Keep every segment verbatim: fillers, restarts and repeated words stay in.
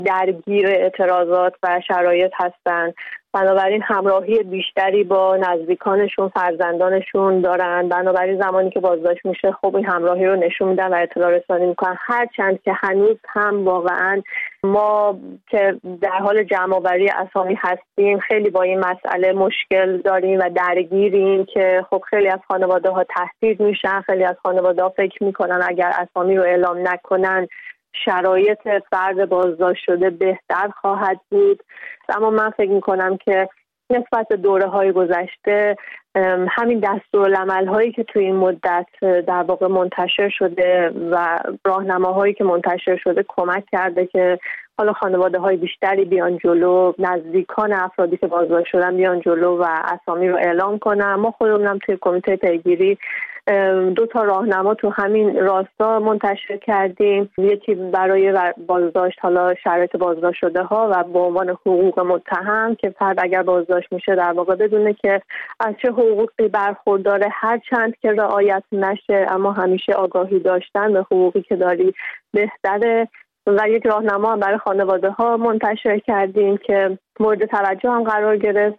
درگیر اعتراضات و شرایط هستن، بنابراین همراهی بیشتری با نزدیکانشون، فرزندانشون دارن. بنابراین زمانی که بازداشت میشه خب این همراهی رو نشون میدن و اطلاع رسانی میکنن، هرچند که هنوز هم واقعا ما که در حال جمع‌آوری اسامی هستیم خیلی با این مسئله مشکل داریم و درگیریم که خب خیلی از خانواده ها تهدید میشن، خیلی از خانواده ها فکر میکنن اگر اسامی رو اعلام نکنن شرایط فرد بازداشت شده بهتر خواهد بود. اما من فکر میکنم که نسبت به دوره‌های گذشته همین دستورالعمل هایی که توی این مدت در واقع منتشر شده و راهنماهایی که منتشر شده کمک کرده که حالا خانواده های بیشتری بیان جلو، نزدیکان افرادی که بازداشت شدن بیان جلو و اسامی رو اعلام کنن. ما خودمونم توی کمیته پیگیری دو تا راهنما تو همین راستا منتشر کردیم، یکی برای بازداشت، حالا شرایط بازداشت شده ها و به عنوان حقوق متهم که فرد اگر بازداشت میشه در واقع بدونه که از چه حقوقی برخورداره، هر چند که رعایت نشه اما همیشه آگاهی داشتن به حقوقی که داری بهتره. و یک راهنما هم برای خانواده ها منتشر کردیم که مورد توجه هم قرار گرفت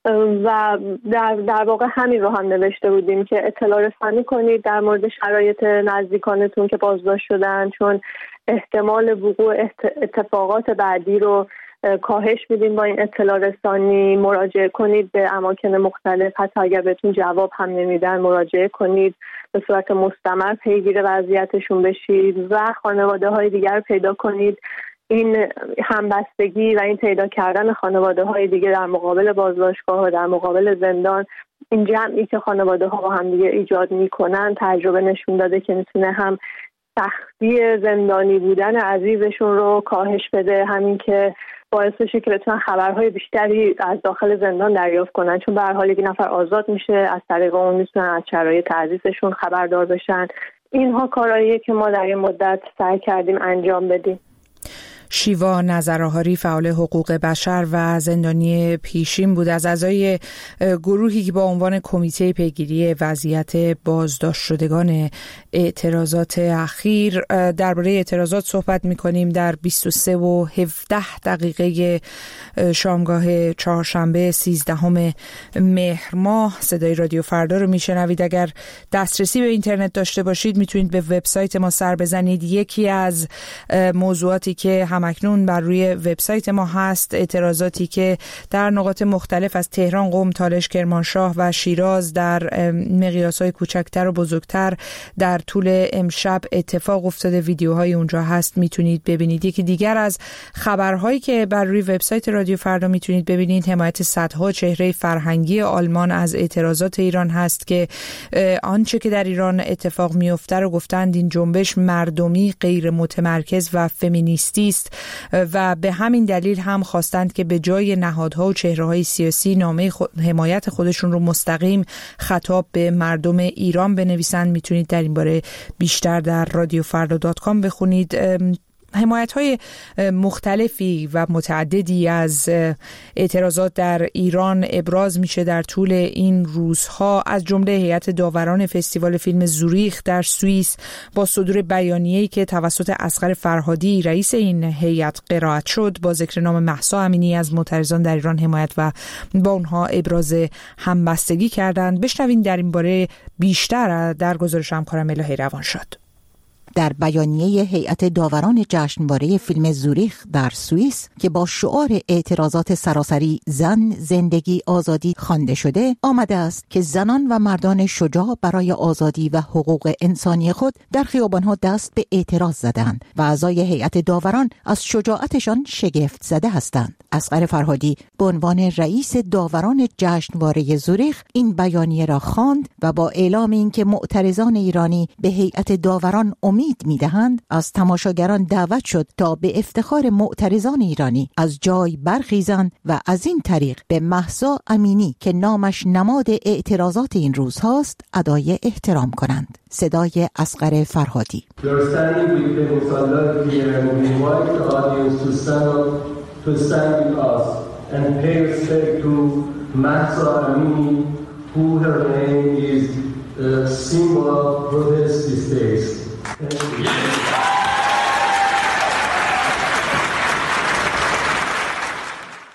و در, در واقع همین رو هم نوشته بودیم که اطلاع رسانی کنید در مورد شرایط نزدیکانتون که بازداشت شدن، چون احتمال وقوع اتفاقات بعدی رو کاهش میدیم با این اطلاع رسانی. مراجعه کنید به اماکن مختلف، حتی اگر بهتون جواب هم نمیدن مراجعه کنید، به صورت مستمر پیگیر وضعیتشون بشید و خانواده های دیگر رو پیدا کنید. این همبستگی و این پیدا کردن خانواده های دیگه در مقابل بازداشتگاه و در مقابل زندان، این جمعی که خانواده ها با هم دیگه ایجاد میکنن، تجربه نشون داده که میتونه هم سختی زندانی بودن عزیزشون رو کاهش بده، همین که باعث بشه که بتونن خبرهای بیشتری از داخل زندان دریافت کنن، چون به هر حال یک نفر آزاد میشه، از طریق اون میتونن از شرایط عزیزشون خبردار بشن. اینها کارهاییه که ما در این مدت سعی کردیم انجام بدیم. شیوا نظرآهاری، فعال حقوق بشر و زندانی پیشین بود، از اعضای گروهی که با عنوان کمیته پیگیری وضعیت بازداشت شدگان اعتراضات اخیر. درباره اعتراضات صحبت می‌کنیم. در بیست و سه و هفده دقیقه شامگاه چهارشنبه سیزدهم مهر ماه صدای رادیو فردا رو میشنوید. اگر دسترسی به اینترنت داشته باشید میتونید به وبسایت ما سر بزنید. یکی از موضوعاتی که همکنون بر روی وبسایت ما هست اعتراضاتی که در نقاط مختلف از تهران، قم، تالش، کرمانشاه و شیراز در مقیاس‌های کوچکتر و بزرگتر در طول امشب اتفاق افتاده. ویدیوهای اونجا هست، میتونید ببینید. یکی دیگر از خبرهایی که بر روی وبسایت رادیو فردا میتونید ببینید حمایت صدها چهره فرهنگی آلمان از اعتراضات ایران هست که آنچه که در ایران اتفاق میفته رو گفتند این جنبش مردمی، غیر متمرکز و فمینیستی است و به همین دلیل هم خواستند که به جای نهادها و چهره‌های سیاسی نامه خود، حمایت خودشون رو مستقیم خطاب به مردم ایران بنویسند. میتونید در این باره بیشتر در رادیو فردا دات کام بخونید. حمایت‌های مختلفی و متعددی از اعتراضات در ایران ابراز میشه در طول این روزها، از جمله هیئت داوران فستیوال فیلم زوریخ در سوئیس با صدور بیانیه‌ای که توسط اصغر فرهادی رئیس این هیئت قرائت شد با ذکر نام مهسا امینی از معترضان در ایران حمایت و با اونها ابراز همبستگی کردند. بشنوین در این باره بیشتر در گزارش همکارم الهی روانشاد. در بیانیه هیئت داوران جشنواره فیلم زوریخ در سوئیس که با شعار اعتراضات سراسری زن، زندگی، آزادی خوانده شده، آمده است که زنان و مردان شجاع برای آزادی و حقوق انسانی خود در خیابان‌ها دست به اعتراض زدند و اعضای هیئت داوران از شجاعتشان شگفت زده هستند. اصغر فرهادی به عنوان رئیس داوران جشنواره زوریخ این بیانیه را خواند و با اعلام اینکه معترضان ایرانی به هیئت داوران امید می‌دهند، از تماشاگران دعوت شد تا به افتخار معترضان ایرانی از جای برخیزند و از این طریق به مهسا امینی که نامش نماد اعتراضات این روز هاست ادای احترام کنند. صدای اصغر فرهادی.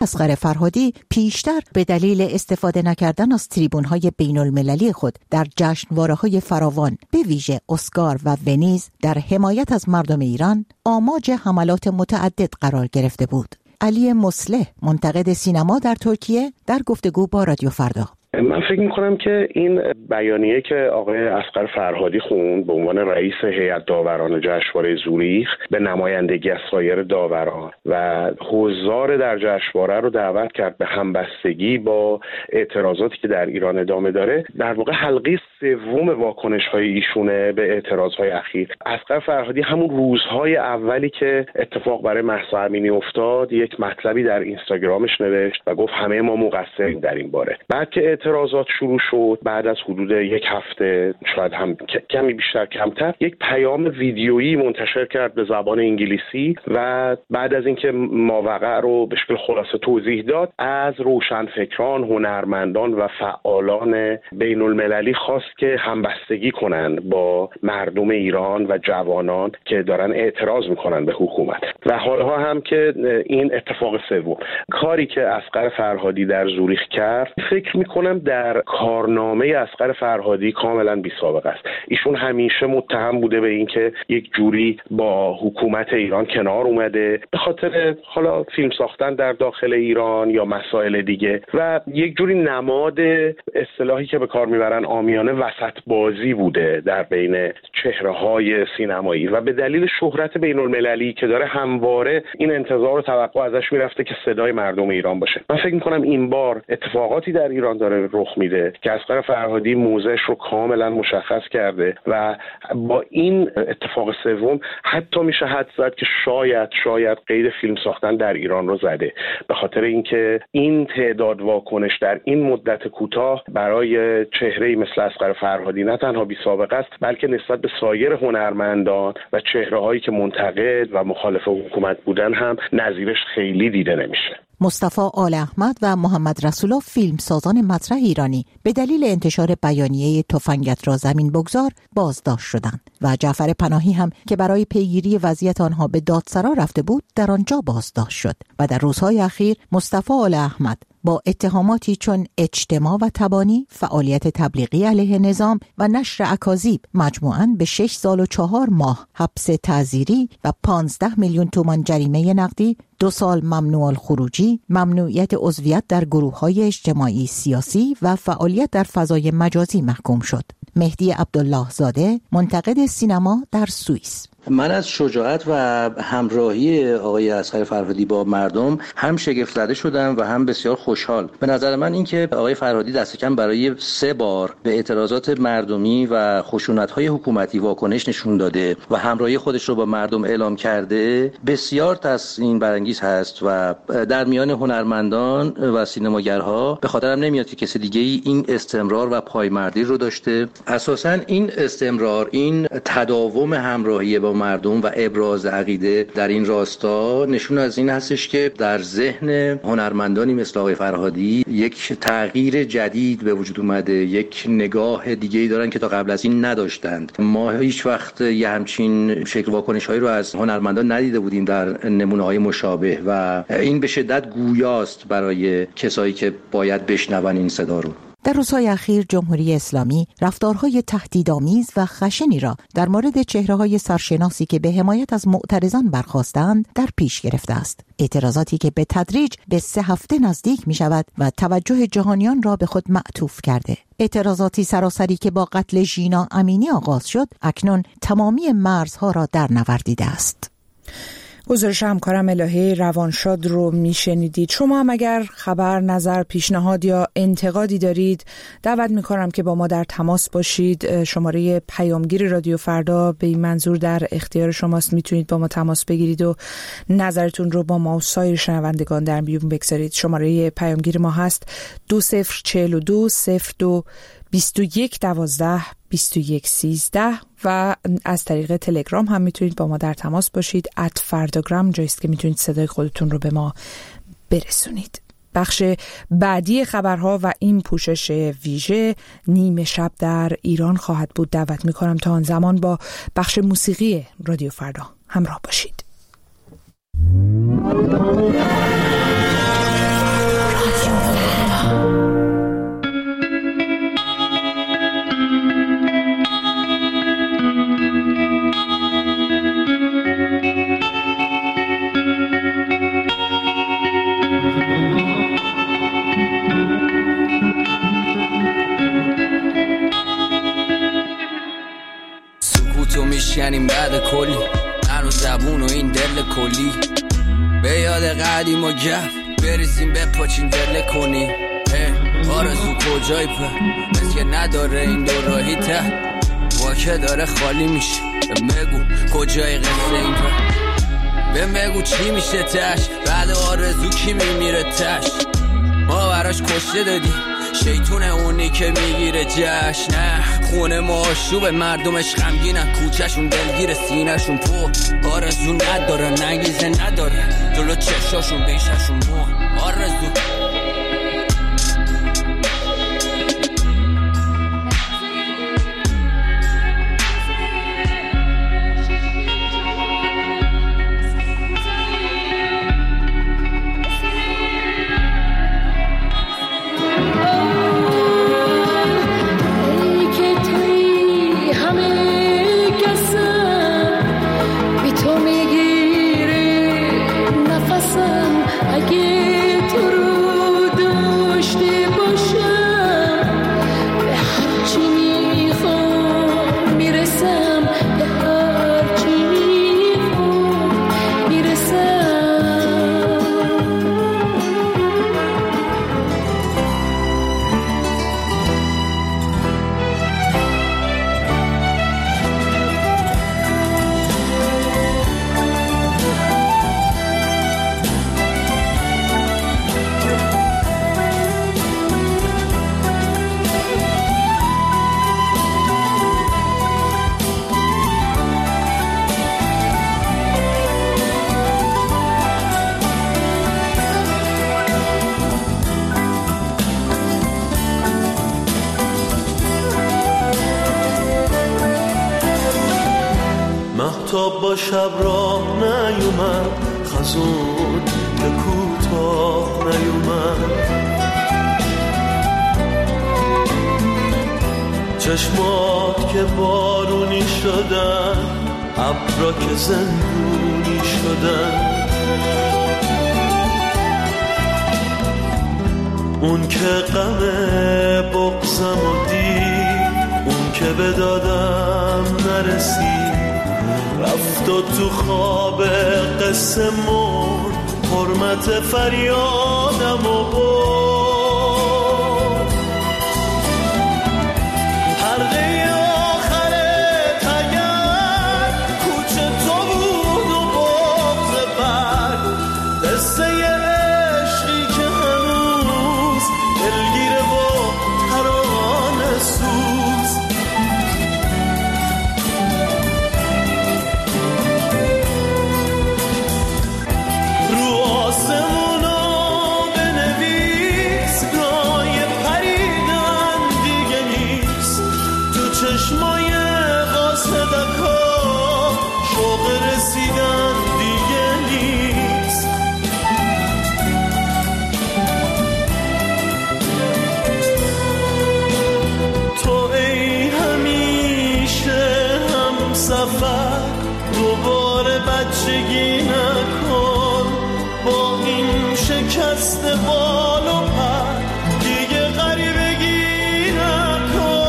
اصغر فرهادی پیشتر به دلیل استفاده نکردن از تریبون‌های بین‌المللی خود در جشنواره‌های فراوان به ویژه اسکار و ونیز در حمایت از مردم ایران آماج حملات متعدد قرار گرفته بود. علی مصلح، منتقد سینما در ترکیه، در گفتگو با رادیو فردا: من فکر میکنم که این بیانیه که آقای اصغر فرهادی خوند به عنوان رئیس هیئت داوران جشنواره زوریخ به نمایندگی از سایر داوران و حضار در جشنواره رو دعوت کرد به همبستگی با اعتراضاتی که در ایران ادامه داره، در واقع حلقه سوم واکنش‌های ایشونه به اعتراضهای اخیر. اصغر فرهادی همون روزهای اولی که اتفاق برای مهسا امینی افتاد یک مطلبی در اینستاگرامش نوشت و گفت همه ما مقصریم در این باره. بعد که اعتراضات شروع شد، بعد از حدود یک هفته شاید هم کمی بیشتر کمتر، یک پیام ویدیویی منتشر کرد به زبان انگلیسی و بعد از اینکه ماوقع رو به شکل خلاصه توضیح داد، از روشنفکران، هنرمندان و فعالان بین المللی خواست که همبستگی کنن با مردم ایران و جوانان که دارن اعتراض میکنن به حکومت. و حالها هم که این اتفاق سوم کاری که اصغر فرهادی در زوریخ کرد، فکر میکنم در کارنامه اصغر فرهادی کاملا بی سابقه است. ایشون همیشه متهم بوده به اینکه یک جوری با حکومت ایران کنار اومده به خاطر حالا فیلم ساختن در داخل ایران یا مسائل دیگه و یک جوری نماد اصطلاحی که به کار میبرن عامیانه وسط بازی بوده در بین چهره‌های سینمایی و به دلیل شهرت بین المللی که داره همواره این انتظار و توقع ازش میرفته که صدای مردم ایران باشه. من فکر میکنم این بار اتفاقاتی در ایران داره رخ میده که اصغر فرهادی موضعش رو کاملا مشخص کرده و با این اتفاق سوم حتی میشه حد زد که شاید شاید قید فیلم ساختن در ایران رو زده، به خاطر اینکه این تعداد واکنش در این مدت کوتاه برای چهره‌ای مثل اصغر فرهادی نه تنها بی سابقه است، بلکه نسبت به سایر هنرمندان و چهره‌هایی که منتقد و مخالف حکومت بودن هم نظیرش خیلی دیده نمیشه. مصطفی آل احمد و محمد رسولov فیلمسازان مطرح ایرانی به دلیل انتشار بیانیه تفنگت را زمین بگذار بازداشت شدند و جعفر پناهی هم که برای پیگیری وضعیت آنها به دادسرا رفته بود در آنجا بازداشت شد. و در روزهای اخیر مصطفی آل احمد با اتهاماتی چون اجتماع و تبانی، فعالیت تبلیغی علیه نظام و نشر اکاذیب مجموعاً به شش سال و چهار ماه حبس تعزیری و پانزده میلیون تومان جریمه نقدی، دو سال ممنوع الخروجی، ممنوعیت عضویت در گروه‌های اجتماعی سیاسی و فعالیت در فضای مجازی محکوم شد. مهدی عبدالله زاده، منتقد سینما در سوئیس: من از شجاعت و همراهی آقای اصغر فرهادی با مردم هم شگفت زده شدم و هم بسیار خوشحال. به نظر من این که آقای فرهادی دست کم برای سه بار به اعتراضات مردمی و خشونت‌های حکومتی واکنش نشون داده و همراهی خودش رو با مردم اعلام کرده بسیار تسلیم برانگیز هست و در میان هنرمندان و سینماگرها به خاطرم نمیاد که کسی دیگه ای این استمرار و پایمردی رو داشته. اساساً این استمرار، این تداوم همراهی با مردم و ابراز عقیده در این راستا نشون از این هستش که در ذهن هنرمندانی مثل آقای فرهادی یک تغییر جدید به وجود اومده، یک نگاه دیگه‌ای دارن که تا قبل از این نداشتند. ما هیچ وقت یه همچین شکل واکنش‌هایی رو از هنرمندان ندیده بودیم در نمونه‌های مشابه و این به شدت گویاست برای کسایی که باید بشنون این صدا رو. در روزهای اخیر جمهوری اسلامی رفتارهای تهدیدآمیز و خشنی را در مورد چهره‌های سرشناسی که به حمایت از معترضان برخاستند در پیش گرفته است. اعتراضاتی که به تدریج به سه هفته نزدیک می شود و توجه جهانیان را به خود معطوف کرده. اعتراضاتی سراسری که با قتل ژینا امینی آغاز شد، اکنون تمامی مرزها را در نوردیده است. گزارش همکارم الهه روانشاد رو میشنیدید. شما هم اگر خبر، نظر، پیشنهاد یا انتقادی دارید دعوت میکنم که با ما در تماس باشید. شماره پیامگیر رادیو فردا به این منظور در اختیار شماست. میتونید با ما تماس بگیرید و نظرتون رو با ما و سایر شنوندگان در میون بگذارید. شماره پیامگیر ما هست دو صفر چهل و دو صفر دو بیست و یک دوازده بیست و یک سیزده و از طریق تلگرام هم میتونید با ما در تماس باشید. ات فرداگرام جایست که میتونید صدای خودتون رو به ما برسونید. بخش بعدی خبرها و این پوشش ویژه نیمه شب در ایران خواهد بود. دعوت میکنم تا آن زمان با بخش موسیقی رادیو فردا همراه باشید. بشکنیم بعد کلی من و زبون و این دل کلی به یاد قدیم و گف بریزیم بپاچیم دل کنی آرزو کجای پر مثل که نداره این دو راهی ته واکه داره خالی میشه بگو کجای قصه این پر بهم بگو چی میشه تش بعد آرزو کی میمیره تش ما براش کشته دادیم شیطونه اونی که میگیره جشن نه خونه ما آشوبه مردمش غمگینن کوچهشون دلگیر سینهشون پر آرزو نداره نگیزه نداره جلو چشاشون بیششون مو آرزو مهتاب با شب راه نیومد خزون به کوتاه نیومد چشمات که بارونی شدن ابرا که زندونی شدن اون که غم بغضم و دید اون که به دادم نرسید رفت و تو خواب قصه مرد حرمت فریادم و برد حلقه آخر تگر کوچه تو بود و بغض برد قصه عشقی که هنوز دلگیره و ترانه سوز چشمای قاصدکا شوق رسیدن دیگه نیست تو ای همیشه هم سفر دوباره بچگی نکن با این شکست بال و پر دیگه غریبگی نکن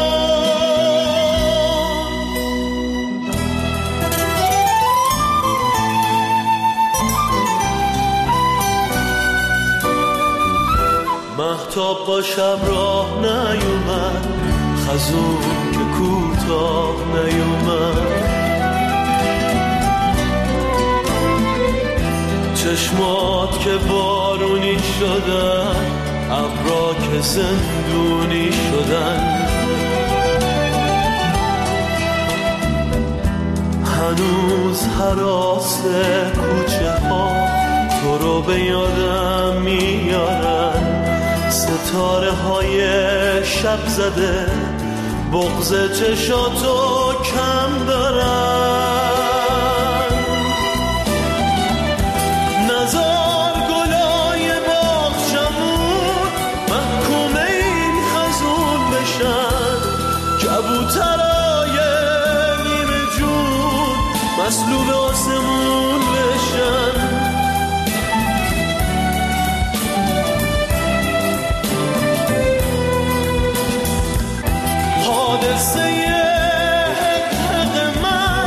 مهتاب با شب راه نیومد خزون که کوتاه نیومد چشمات که بارونی شدن ابرا که زندونی شدن هنوز هراس کوچه ها تو رو به یادم میارن ستاره های شب زده بغض چشاتو کم دارن نزار گلای باغچمون محکوم این خزون بشن کبوترای نیمه جون مسلوب آسمون بشن حادثه حق من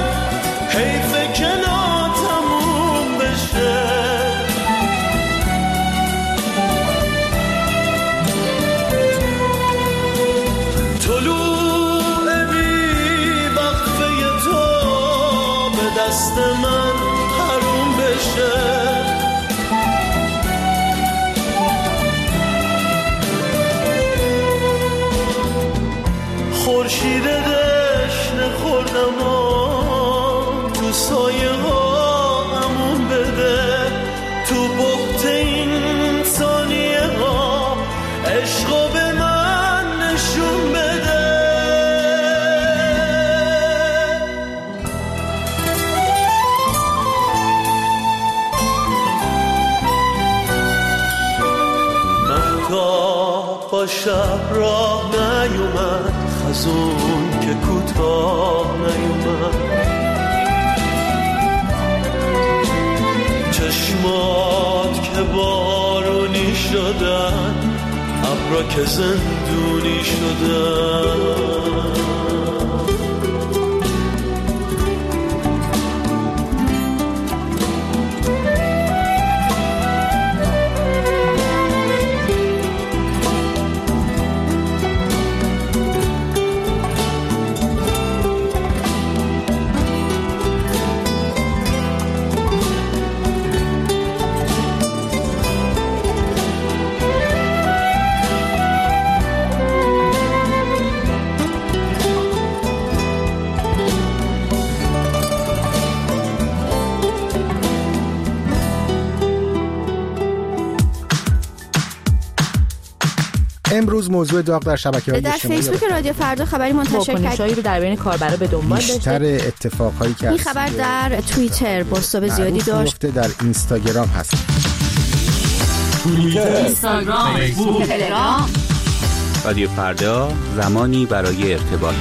تا شب راه نیومد، خزون که کوتاه نیومد. چشمات که بارونی شدن، ابرا که زندونی شدن. امروز موضوع داغ در شبکه‌های اجتماعی در فیسبوک رادیو فردا خبری منتشر کرد رو در بین کاربرا به دنبال داشته. بیشتر اتفاقایی که این خبر در توییتر بازتاب زیادی داشت. در اینستاگرام هست. توییتر، اینستاگرام، فیسبوک، تلگرام. رادیو فردا، زمانی برای ارتباط.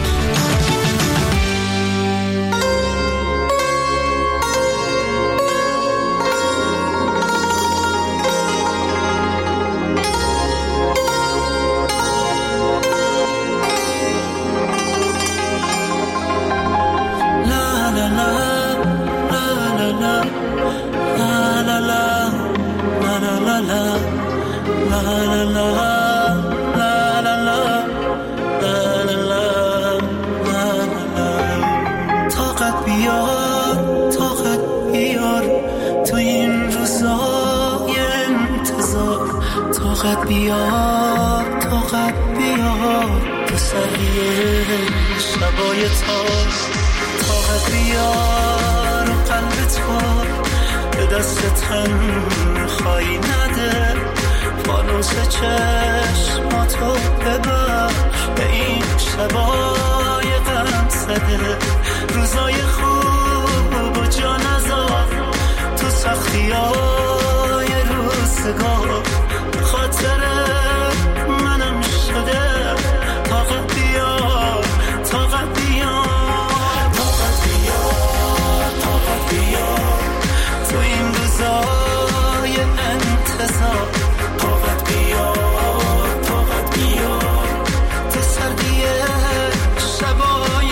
طاقت بیار طاقت بیار تو سریع شبای تار، طاقت بیار و قلب تو به دست تنهایی نده، فانوس چشماتو ببخش به این شبای غم زده، روزای خوب و جا نذار تو سختیای روزگار، خاطر منم شده، طاقت بیار طاقت بیار طاقت بیار طاقت بیار تو این روزای انتظار، طاقت بیار طاقت بیار تو سردی شبای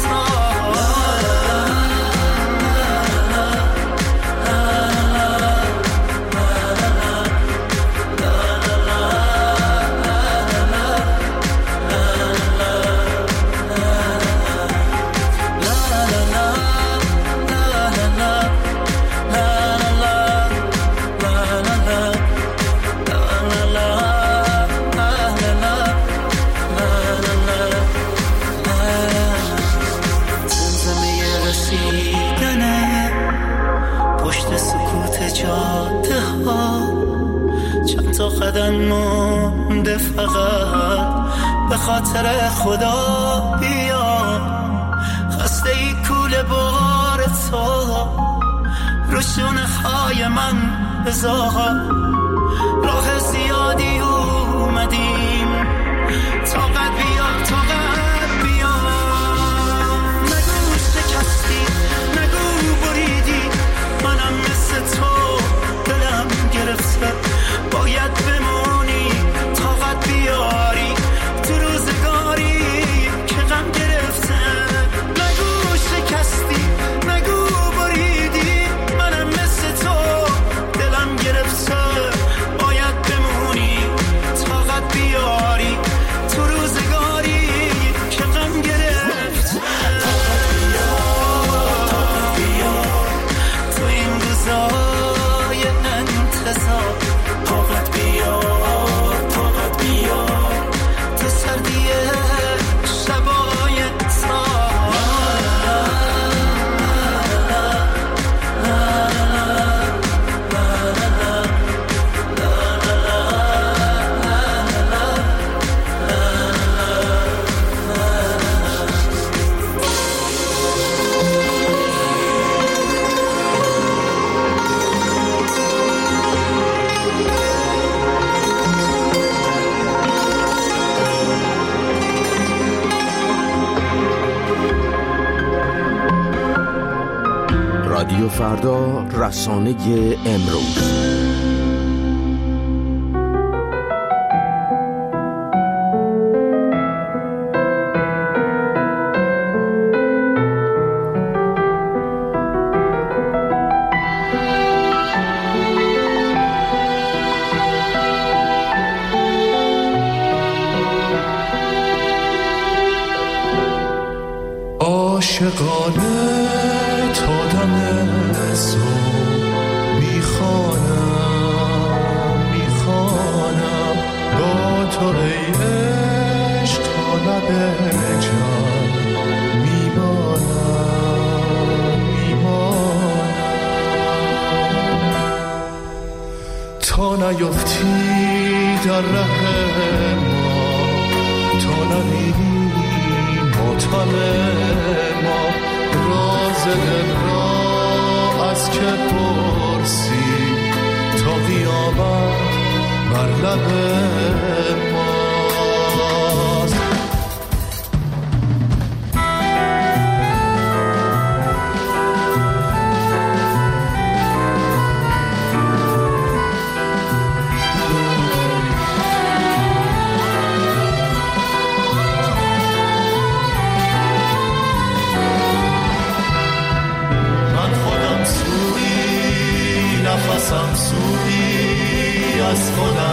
قدم مونده، فقط به خاطر خدا بیا، خسته ای کوله بار تو رو شونه های من بذار، راه زیادی اومدیم، طاقت بیار طاقت بیار، نگو شکستی نگو بریدی، منم مثل تو دلم گرفته، باید بمونی طاقت بیاری تو روزگاری که غم گرفته، نگو شکستی نگو بریدی، منم مثل تو دلم گرفته، باید بمونی طاقت بیاری تو روزگاری فردا رسانه امروز. عاشقانه تا دم صبح میخوانم میخوانم با تو ای عشق تا لب جان میمانم میمانم تا نیفتی در ره ما تا نبینی ماتم ما راز دل را از که پرسی تا قیامت بر لب ماست. نفسم سوی از خودم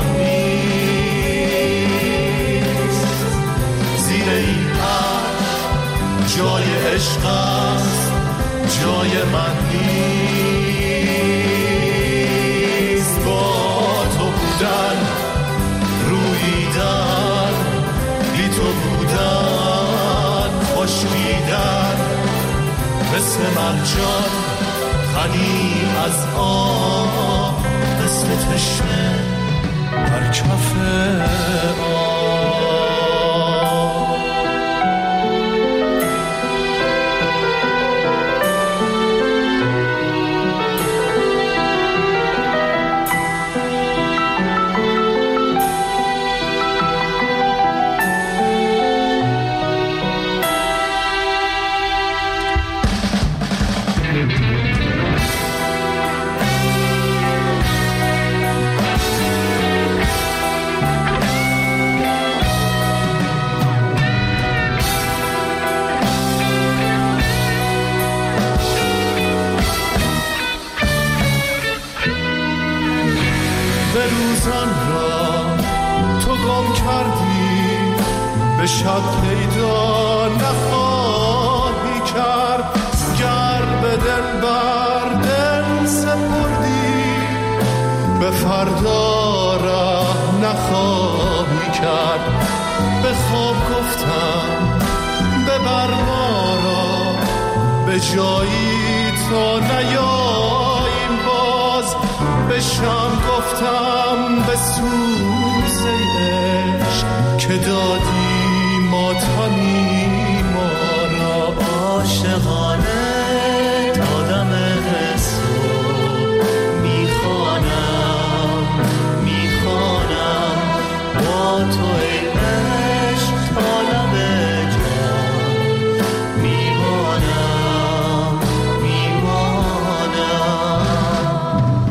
نیست، زیر این عرش جای عشق است جای من نیست. با تو بودن رویدن بی تو بودن خشکیدن مثل مرجان خنی از آب مثل تشنه بر کف آب. روزان را تو گم کردی به شب پیدا نخواهی کرد، گر به دل بر دل سپردی به فردا راه نخواهی کرد. به خواب گفتم ببر ما را به جایی تا نیاییم باز، به شام گفتم به سوز عشق که دادی ماتمی ما را. عاشقانه تا دم صبح میخوانم میخوانم با تو ای عشق تا لب جان میمانم میمانم.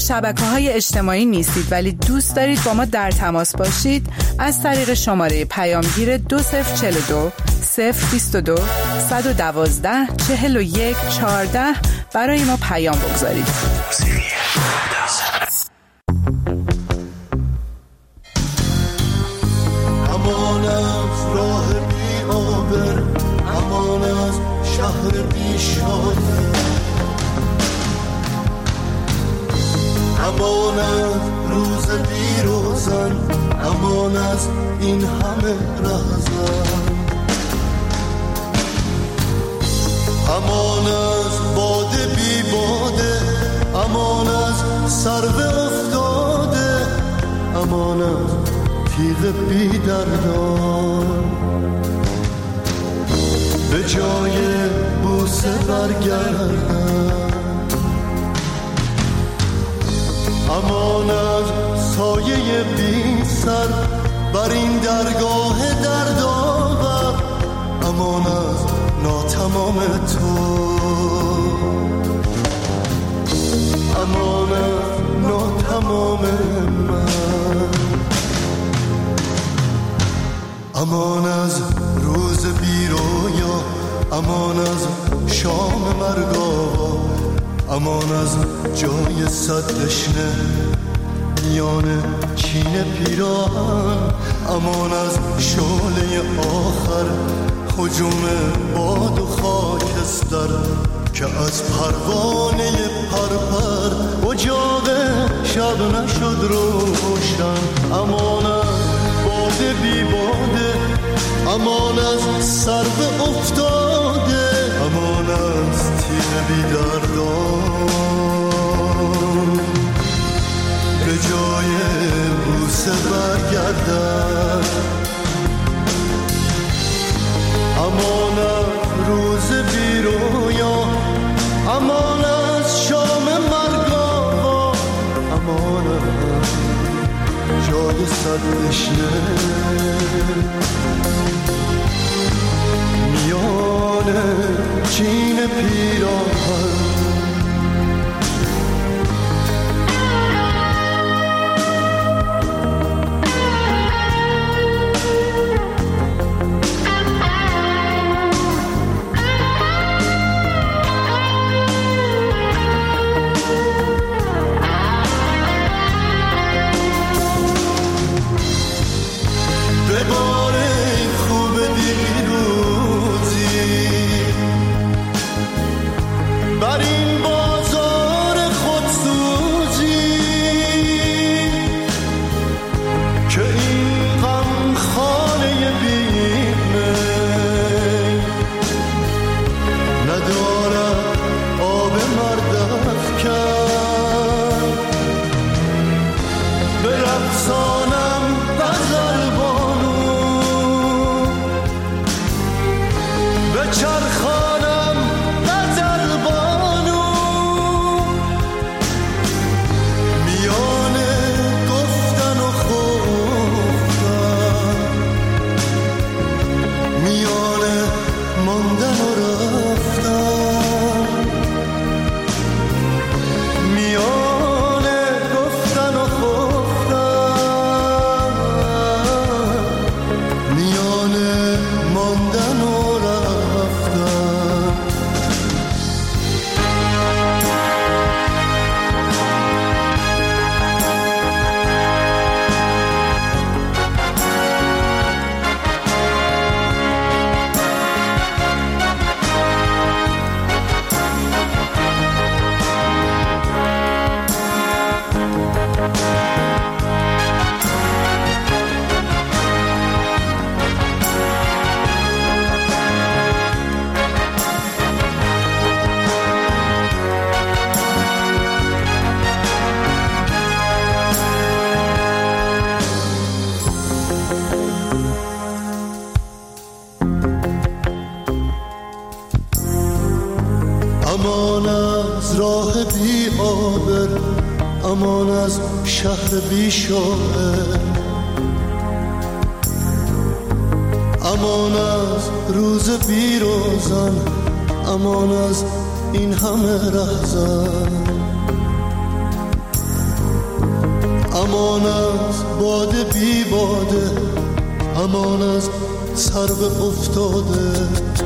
شبکه‌های اجتماعی نیستید ولی دوست دارید با ما در تماس باشید، از طریق شماره پیامگیر دو صفر چهل و دو صفر بیست و دو صد و دوازده چهل و یک چهارده برای ما پیام بگذارید. امان از راه بی آبر، امان از شهر بی شاده، امان از روز بی روزن، امان از این همه رهزن، امان از باده بی باده، امان از سرو افتاده، امان از تیغ بی دردان، به جای بوسه برگردن، امان از سایه بی سر بر این درگاه دردآور، امان از ناتمام تو، امان از ناتمام من، امان از روز بی رویا، امان از شام مرگاوا، امان از جای صد دشنه میان چین پیراهن، امان از شعله آخر هجوم باد و خاکستر که از پروانه پرپر اجاق شب نشد روشن، امان از باده بی باده، امان از سرو افتاده، امان از تیغ بی دردان، به جای بوسه برگردن، امان از روز بی رویا، امان از شام مرگاوا، امان از جای صد دشنه میان چین پیراهن. امان از راه بی آبر، امان از شهر بی شاعر، امان از روز بی روزن، امان از این همه رهزن، امان از باده بی باده، امان از سرو افتاده،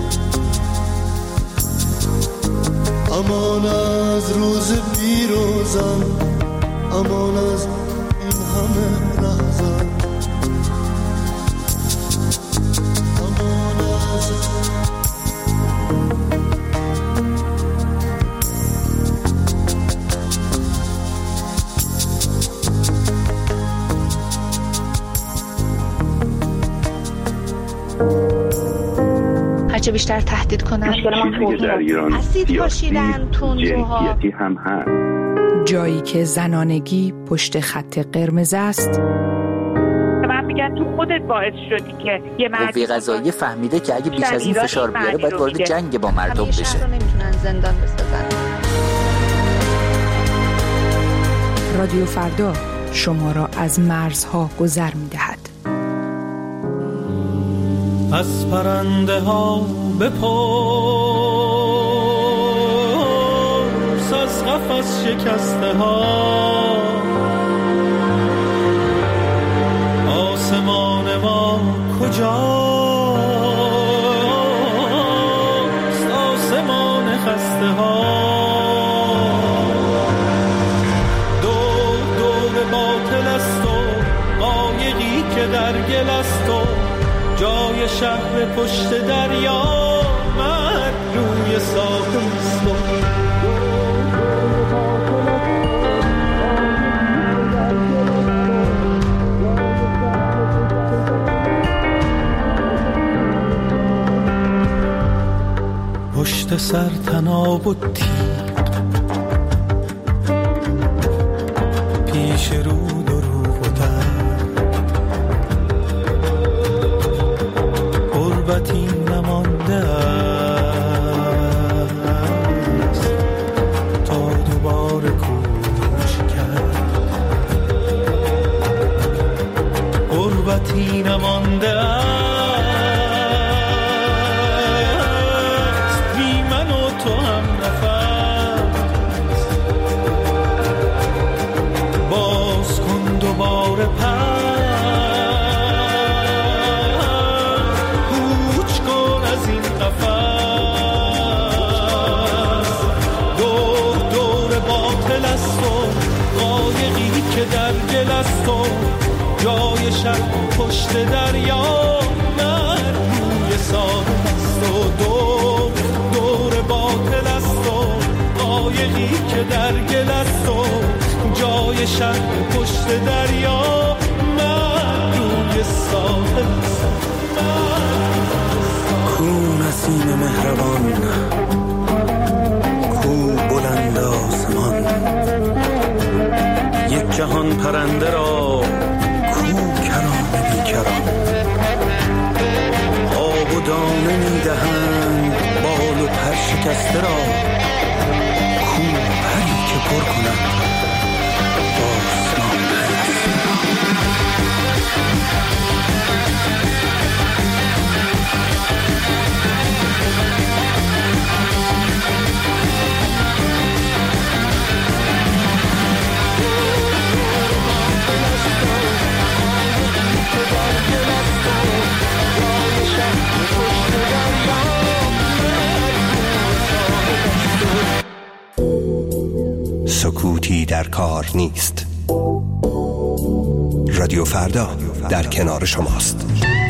امان از روز بی روزن، امان از این همه لحظن، امان از هرچه بیشتر تهدید کنن در ایران اسید پاشیدن تندروها هم هست. جایی که زنانگی پشت خط قرمز است. من میگم تو خودت باعث شدی که یه مرد قوه قضاییه فهمیده که اگه بیش از این فشار بیاره باید وارد جنگ با مردم بشه. همیشه رو نمیتونن زندان بسازن. رادیو فردا شما را از مرزها گذر میدهد. از پرنده ها بپرس، از قفس شکسته ها، آسمان ما کجاست، آسمان خسته ها، دور دور باطل است و قایقی که در گل است و جای شهر پشت دریا، مرد روی ساحل است. پشت سر تناب و تیغ، پیش رو دروغ و غربتی نمانده است تا دوباره کوش کرد، غربتی نمانده است بی من و تو هم نفس، باز کن دوباره پر در گل است و جای شب پشت دریا، من روی ساحل است و دور دور باطل است و قایقی که در گل است و جای شب پشت دریا، من روی ساحل است. کو نسیم مهربان، کو بلند آسمان، یک جهان پرنده را کو کرام بی کرام، آب و دانه می دهند بال و پر شکسته را، کو پری که پر کند آسمان. سکوتی در کار نیست. رادیو فردا در کنار شماست.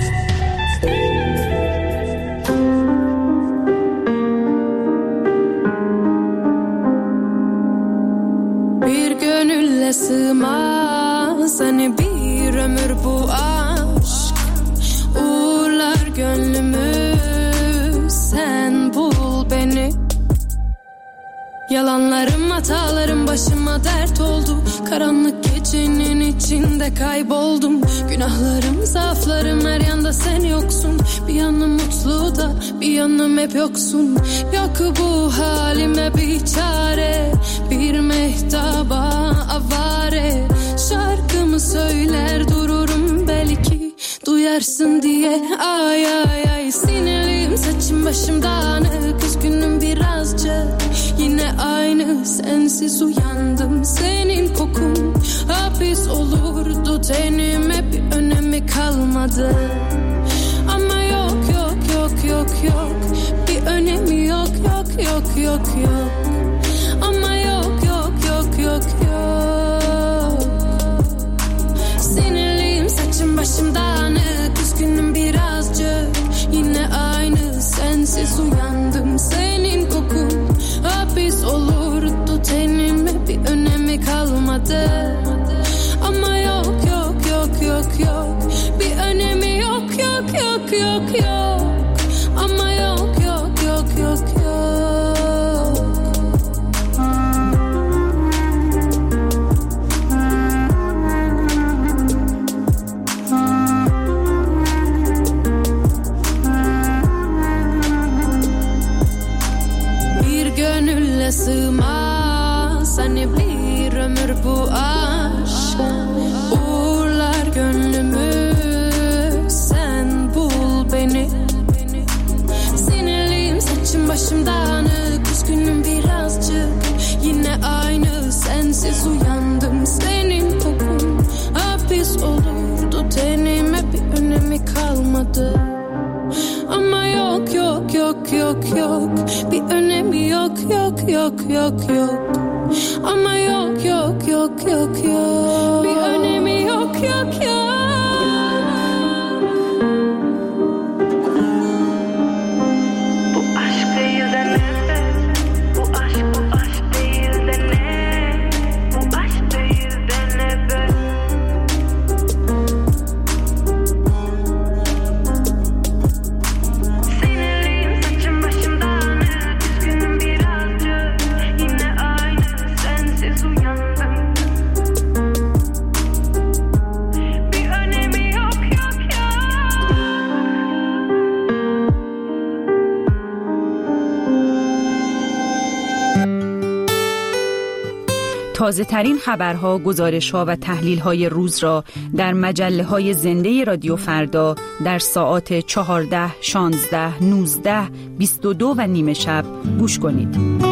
Bir gönülle sığmaz hani bir ömür bu aşk, uğurlar gönlümü, sen bul beni. Yalanlarım, hatalarım başıma dert oldu. Karanlık gecenin içinde kayboldum. Günahlarım, zaaflarım, her yanda sen yoksun. Bir yanım mutlu da bir yanım hep yoksun. Yok bu halime bir çare, bir mehtaba avare. Şarkımı söyler dururum belki, duyarsın diye. Ay ay ay sinirliyim, saçım başım dağınık, üzgünüm birazcık. Yine aynı sensiz uyandım, senin kokun hapis olurdu tenime, bir önemi kalmadı. Ama yok yok yok yok yok, bir önemi yok yok yok yok yok. Ama yok yok yok yok yok. Sinirliyim, saçım başım dağınık, üzgünüm birazcık. Yine aynı sensiz uyandım, senin kokun hapis olurdu tenime, bir önemi kalmadı. Ama yok yok yok yok yok, bir önemi yok yok yok yok yok. Ama yok yok yok yok yok. Bir gönülle sığmaz hani bir ömür bu aşk. Uğurlar gönlümü, sen bul beni. Sinirliyim, saçım başım dağınık, üzgünüm birazcık. Yine aynı sensiz uyandım, senin kokun hapis olurdu tenime, bir önemi kalmadı. Ama yok yok yok yok yok, bir önemi yok yok yok yok yok. Ama yok yok yok yok yok, bir önemi yok yok yok. Bu aşk değil de ne? Bu aşk bu aşk değil de ne? Bu aşk değil de ne be? Sinirliyim, saçım başım dağınık, üzgünüm birazcık. Yine aynı sensiz uyandım. Bir önemi yok yok yok. تازه ترین خبرها، گزارش‌ها و تحلیل‌های روز را در مجله‌های زنده رادیو فردا در ساعات چهارده، شانزده، نوزده، بیست و دو و نیمه شب گوش کنید.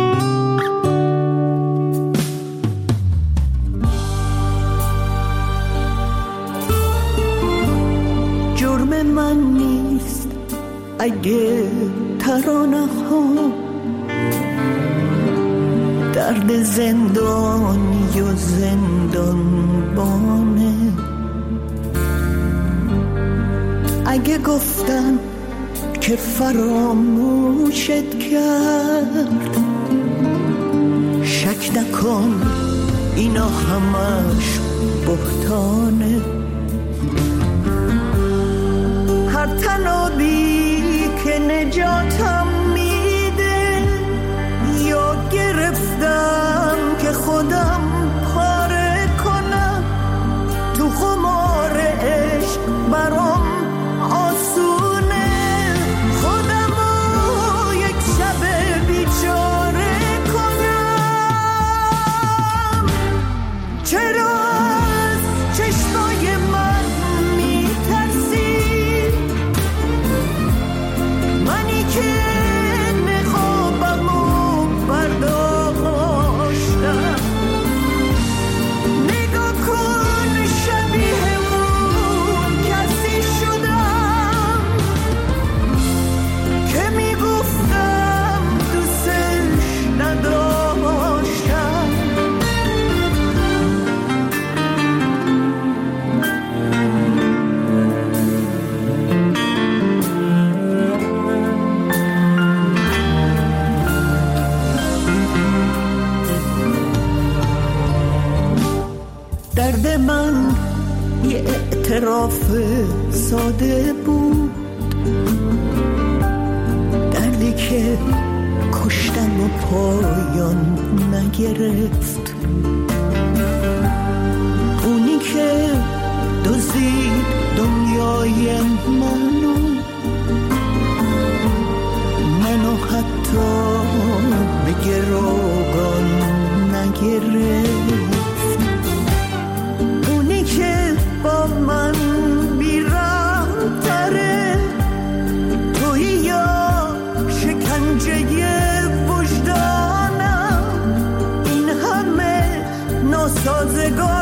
جرم من نیست اگه ترانه ها درد زندانی و زندانبانه. اگه گفتم که فراموشت کرد، شک نکن اینا همش بهتانه. هر تنابی که نجاتم میده، یا گرفتم که خودم پاره کنم. تو خمار عشق برام آسونه، خودمو یک شب بیچاره کنم. چرا از چشمای من میترسی؟ منی که نخوابمو برداشتم. نگاه کن شبیه اون کسی شدم که میگفتم دوستش نداشتم. درد من یه اعتراف ساده بود، دردی که کشتن و پایان نگرفت. اونی که دزدید دنیای منو، منو حتی به گروگان نگرفت. اونی که با من بیرحم پنجه وجدانم این همه ناسازگار